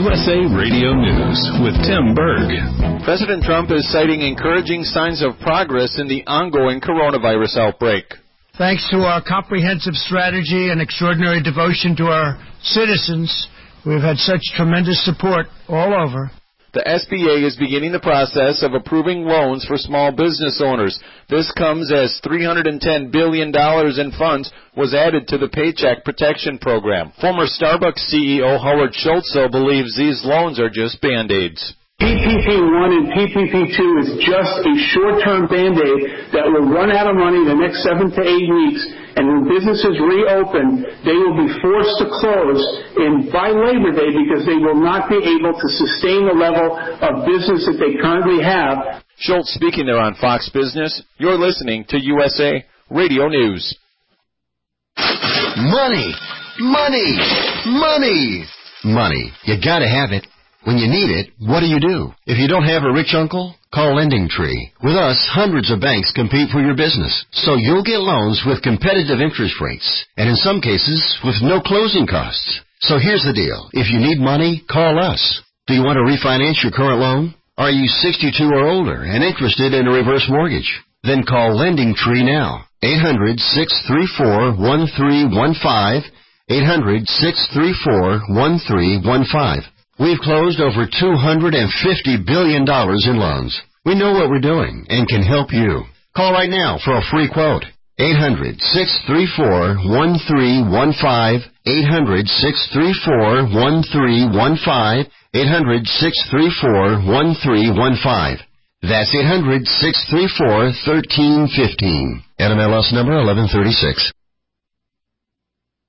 USA Radio News with Tim Berg. President Trump is citing encouraging signs of progress in the ongoing coronavirus outbreak. Thanks to our comprehensive strategy and extraordinary devotion to our citizens, we've had such tremendous support all over. The SBA is beginning the process of approving loans for small business owners. This comes as $310 billion in funds was added to the Paycheck Protection Program. Former Starbucks CEO Howard Schultz believes these loans are just Band-Aids. PPP1 and PPP2 is just a short-term Band-Aid that will run out of money in the next 7 to 8 weeks, and when businesses reopen, they will be forced to close by Labor Day because they will not be able to sustain the level of business that they currently have. Schultz speaking there on Fox Business. You're listening to USA Radio News. Money, money, money, money. You gotta have it. When you need it, what do? If you don't have a rich uncle, call LendingTree. With us, hundreds of banks compete for your business, so you'll get loans with competitive interest rates, and in some cases, with no closing costs. So here's the deal. If you need money, call us. Do you want to refinance your current loan? Are you 62 or older and interested in a reverse mortgage? Then call LendingTree now. 800-634-1315. 800-634-1315. We've closed over $250 billion in loans. We know what we're doing and can help you. Call right now for a free quote. 800-634-1315. 800-634-1315. 800-634-1315. That's 800-634-1315. NMLS number 1136.